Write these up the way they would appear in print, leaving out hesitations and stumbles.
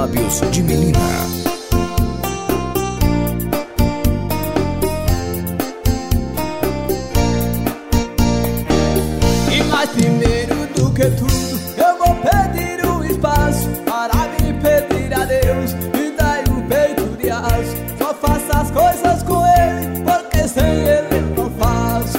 Lábios de Menina. E mais primeiro do que tudo, eu vou pedir um espaço para me pedir a Deus. Me dai um peito de aço, só faça as coisas com Ele, porque sem Ele eu não faço.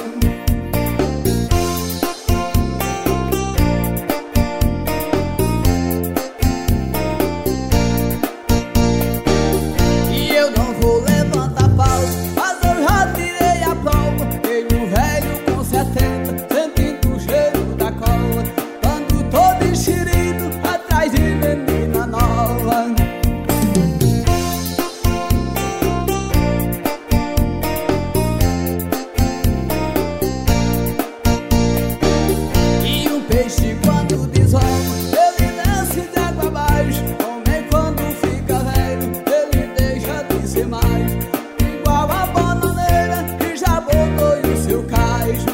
E eu não vou levantar pausa, mas eu já tirei a prova. Tenho um velho com 70, sentindo o cheiro da cola, ando todo enxerido atrás de menina nova. E um peixe quando desova, ele desce de água abaixo. Homem quando fica velho, ele deixa de ser mais igual a bananeira que já botou em seu caixo.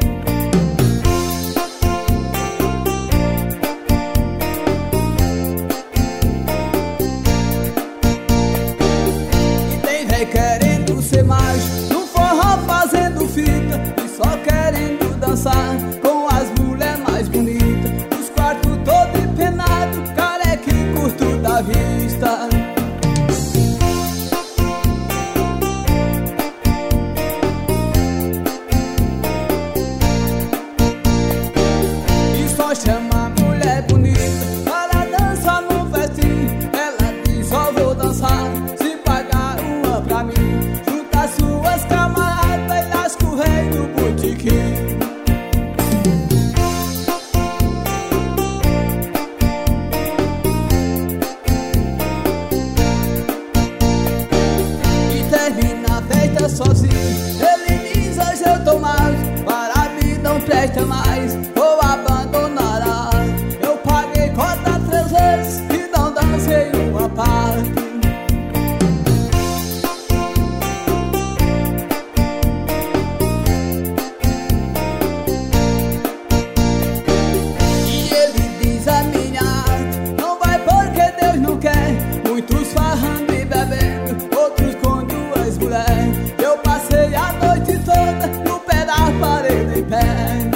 E tem véi querendo ser macho, no forró fazendo fita, e só querendo dançar com as mulheres mais bonitas. Os quartos todo empenado, careca e curto da vista. E só chama a mulher bonita para dançar no festim. Ela diz: só vou dançar se pagar uma pra mim. Junta suas camaradas e lasca o rei do botequim. E termina a festa sozinho. Ele diz: hoje eu tô mal, para a vida não presta mais, vou abandonar a arte. Eu paguei cota 3 vezes e não dancei uma parte. E ele diz: a minha arte não vai porque Deus não quer. Muitos farrando e bebendo, outros com 2 mulheres. Eu passei a noite toda no pé da parede em pé.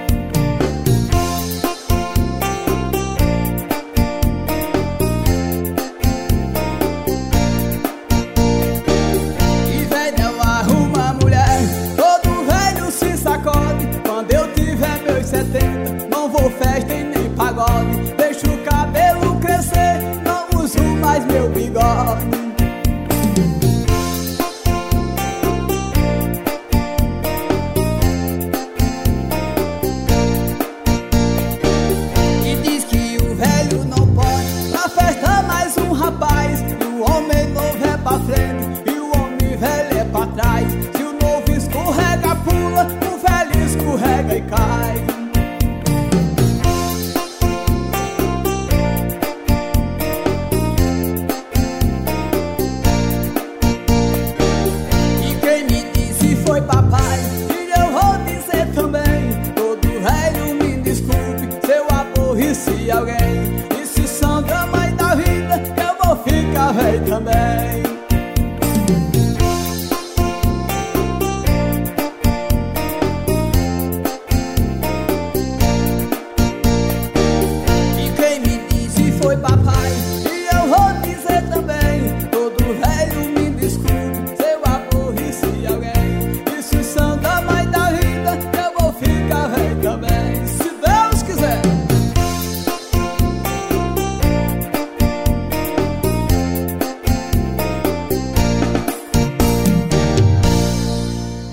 E velho arruma a mulher, todo velho se sacode. Quando eu tiver meus 70, não vou festa e nem pagode. Deixo o cabelo crescer, não uso mais meu bigode. E diz que o velho não pode na festa mais um rapaz. E o homem novo é pra frente e o homem velho é pra trás. Se o novo escorrega, pula, o velho escorrega e cai. E quem me disse foi papai, e eu vou dizer também: todo velho me desculpe se eu aborreci alguém. E se Sandra a mãe da vida, eu vou ficar velho também. E quem me disse foi papai,